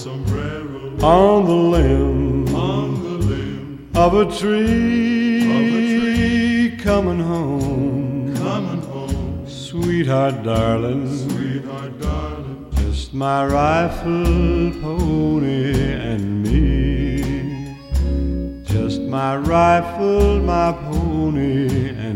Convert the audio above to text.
on the limb of a tree, coming home, sweetheart darling, just my rifle pony and me, just my rifle, my pony